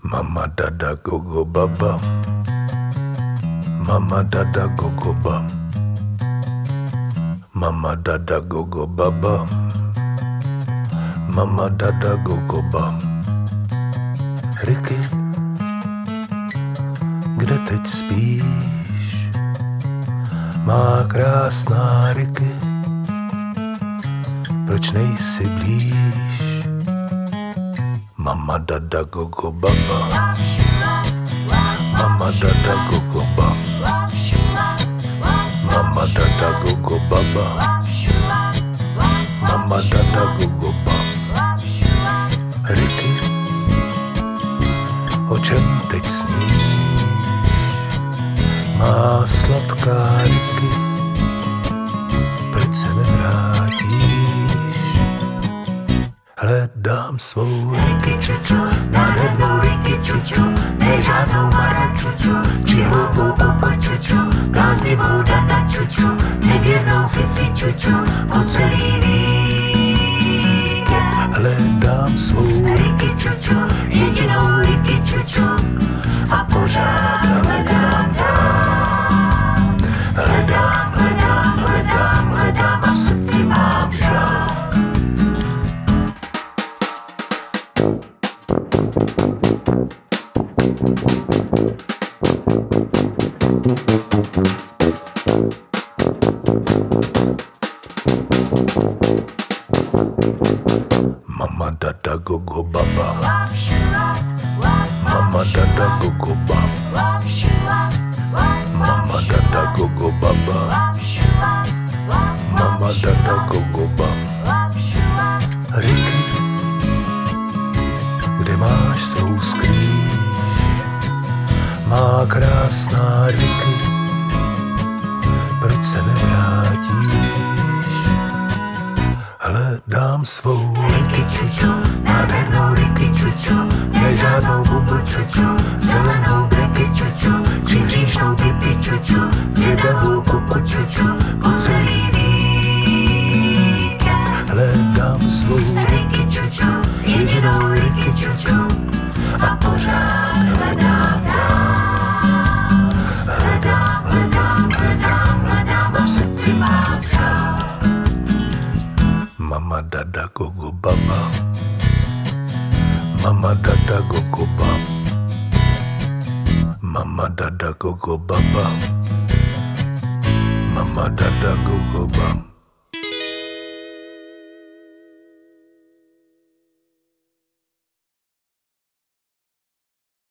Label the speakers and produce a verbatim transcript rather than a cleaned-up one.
Speaker 1: Mama dada gogo baba, mama dada gogo bam, mama dada gogo baba, mama dada gogo bam. Ricky, kde teď spíš? Má krásná Ricky, proč nejsi blíž? Mama dada gogo baba, mama dada gogo bam, mama dada gogo baba, mama dada gogo bam. Ricky, o čem teď sníš? Má sladká Ricky, proč se nevrátíš? Hledám svou Ricky čuču, nádhernou Ricky čuču, ne žádnou maračuču, či hloupou kupa čuču, bláznivou dada čuču, nevěrnou fifi čuču, po celý víkend. Hledám svou Ricky čuču, jedinou Ricky čuču, a pořád hledám dál. Hledám, hledám, hledám, hledám a v srdci mám žal. Mama dada gogo baba, mama dada gogo bam, mama dada gogo baba, mama dada gogo bam. Ricky, kde máš svou skrýš? Má krásná Ricky, proč se nevrátíš? Hledám svou Ricky čuču, nádhernou Ricky čuču, ne žádnou bubu čuču, zelenou breky čuču, či hříšnou pipi čuču, zvědavou kupu čuču, po celý víkend. Hledám svou Ricky čuču, jedinou Ricky čuču, a pořád hledám dál. Hledám, hledám, hledám, hledám a v srdci mám žal. Mama dada gogo baba, mama dada gogo bam, mama dada gogo baba, mama dada gogo bam.